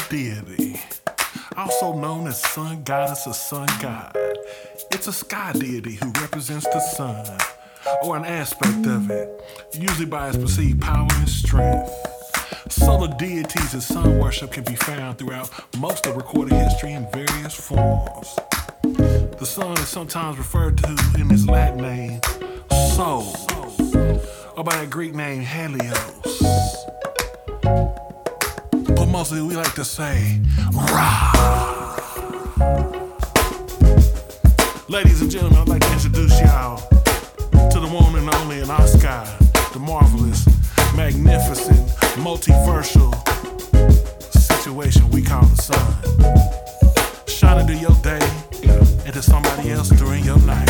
deity, also known as sun goddess or sun god. It's a sky deity who represents the sun, or an aspect of it, usually by its perceived power and strength. Solar deities and sun worship can be found throughout most of recorded history in various forms. The sun is sometimes referred to in its Latin name, Sol, or by that Greek name, Helios. But mostly we like to say, Ra. Ladies and gentlemen, I'd like to introduce y'all to the one and only in our sky, the marvelous, magnificent, multiversal situation we call the sun. Shining through your day and to somebody else during your night.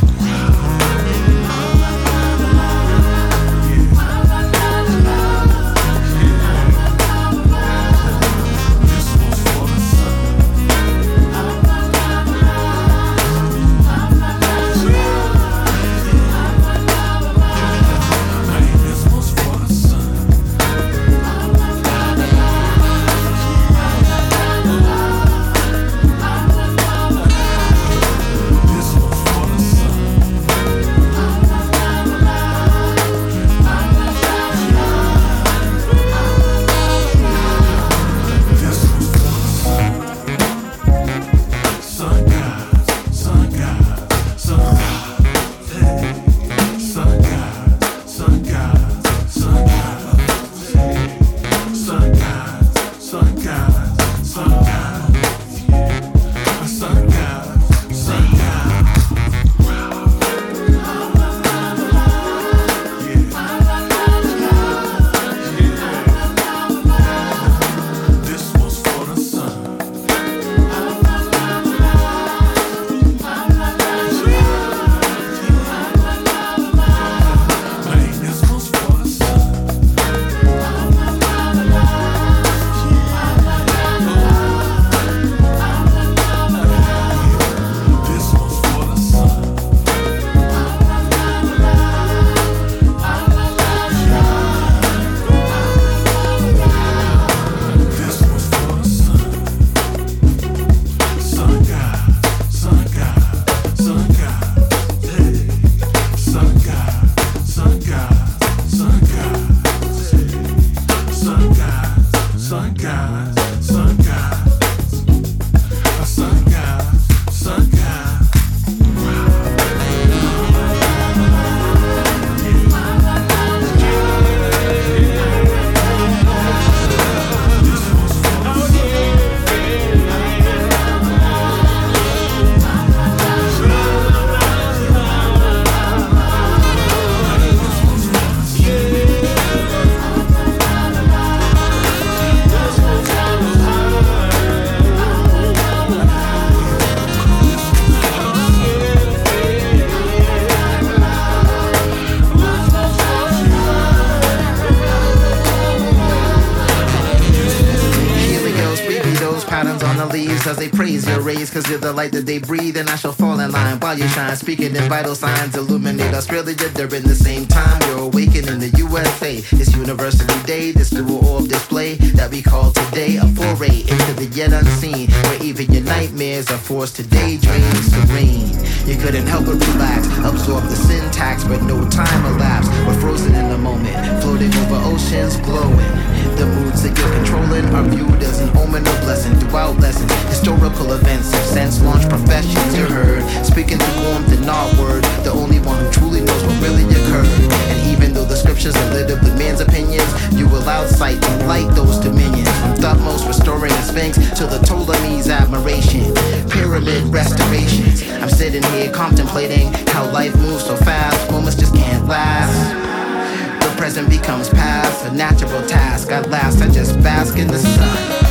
As they praise your rays, cause you're the light that they breathe, and I shall fall in line while you shine. Speaking in vital signs, illuminate Australia during the same time you're awakening in the USA. This University Day, this dual orb display that we call today a foray into the yet unseen, where even your nightmares are forced to daydream serene. You couldn't help but relax, absorb the syntax, but no time elapsed. We're frozen in the moment, floating over oceans, glowing. The moods that you're controlling are viewed as an omen of blessing throughout lessons. Historical events of sense launch professions you heard, speaking through warmth and not word, the only one who truly knows what really occurred. And even though the scriptures are lit up with man's opinions, you allowed sight to light those dominions. From Thutmose restoring the Sphinx to the Ptolemy's admiration, pyramid restorations. I'm sitting here contemplating how life moves so fast, moments just can't last. The present becomes past, a natural task. At last I just bask in the sun.